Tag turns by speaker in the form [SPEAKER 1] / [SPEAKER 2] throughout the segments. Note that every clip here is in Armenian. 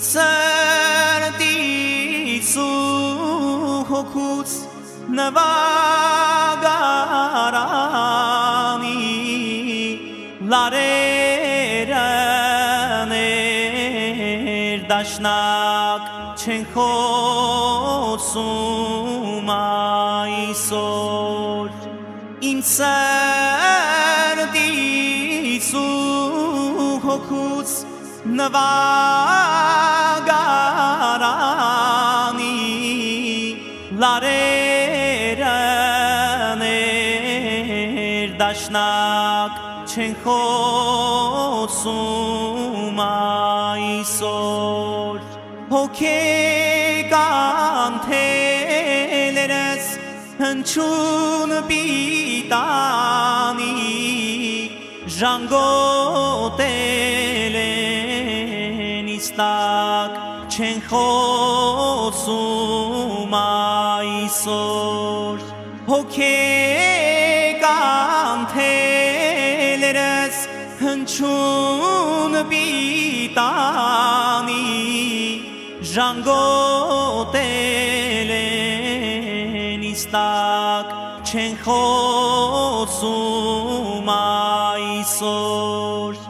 [SPEAKER 1] սրտից ու հոգուց նվագարանի լարերը ներդաշնակ չեն խոսում այսօր իմ սրտից ու հոգուց նվագարանի լարերը ներդաշնակ չեն խոսում այսօր հոգեկան թելերս հնչուն պիտանի ժանգոտել են իստակ չեն խոսում այսօր հոգեկան թելերս հնչուն պիտանի ժանգոտել են իստակ չեն խոսում այսօր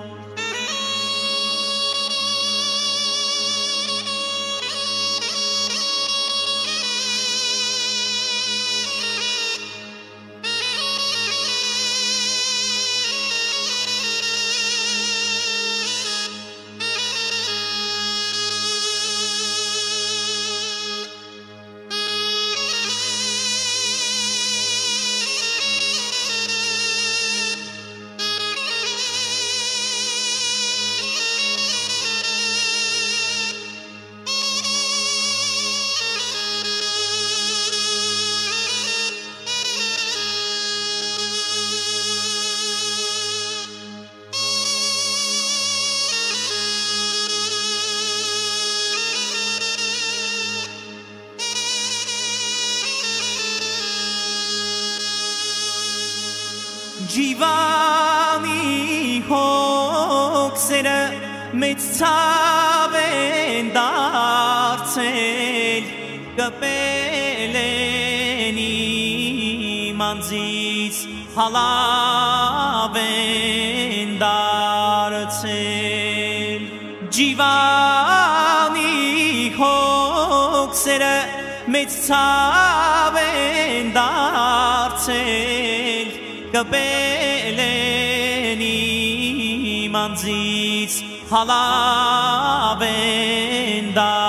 [SPEAKER 1] Ջիվանի հոգսերը մեծ ցավ են դարձել կպել են իմ անձից հալավ են դարձել Ջիվանի հոգսերը մեծ ցավ են դարձել կպել են իմ անձից հալավ են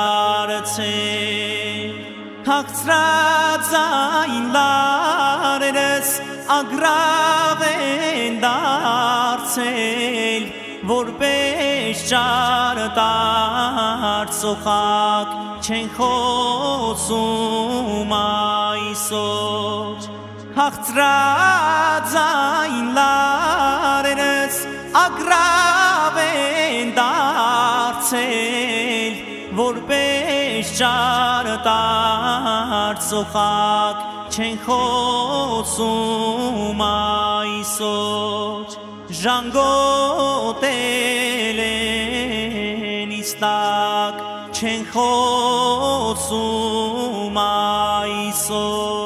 [SPEAKER 1] դարձել հաղթրածային լարերս ագրավ են դարձել որպես ճարտար ծոխակ չեն խոսում այսօր հաղթրածային լարերս ագրավ են դարձել որպես ճարտար ծոխակ չեն խոսում այսօր ժանգոտել են իստակ չեն խոսում այսօր